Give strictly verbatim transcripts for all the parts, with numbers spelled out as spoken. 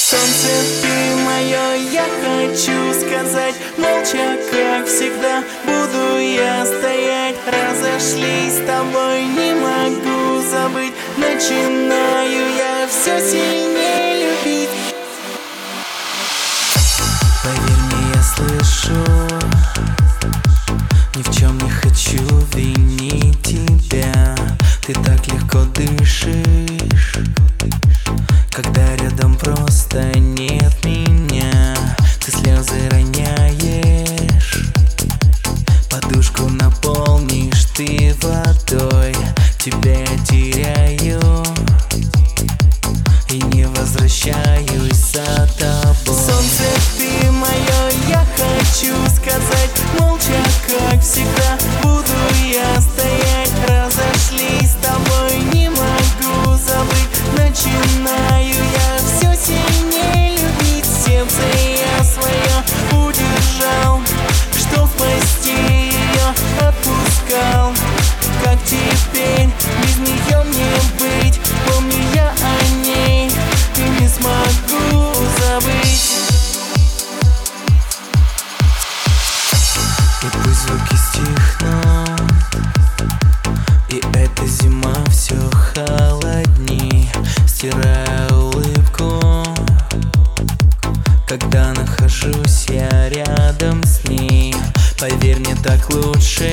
Солнце, ты мое, я хочу сказать. Молча, как всегда, буду я стоять. Разошлись с тобой, не могу забыть. Начинаю я все сильнее любить. Поверь мне, я слышу, ни в чем не хочу винить тебя. Ты так легко дышишь, когда рядом просто нет меня. Ты слезы роняешь, подушку наполнишь ты водой. Тебя я теряю и не возвращаюсь за тобой. Солнце, ты мое, я хочу сказать. Молча, как всегда, буду я стоять. Разошлись с тобой, не могу забыть. Начинаю я все сильнее любить. Сердце я свое удержал, что спасти ее отпускал. Как теперь без нее мне быть? Помню я о ней и не смогу забыть. И пусть звуки стихнут, и эта зима все холодней, стирая улыбку, когда нахожусь я рядом с ней. Поверь мне, так лучше,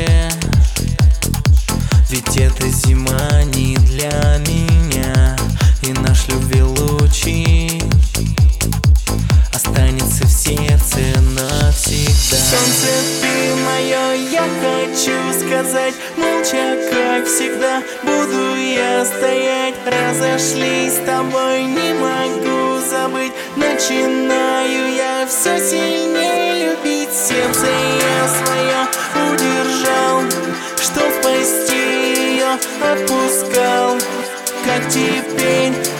ведь эта зима не для меня. И наш любви лучик останется в сердце навсегда. Солнце, ты мое, я хочу сказать. Молча, как всегда, буду я стоять. Разошлись с тобой, не могу забыть. Начинаю я все сильнее любить. Сердце я свое удержал, что спасти ее отпускал. Как теперь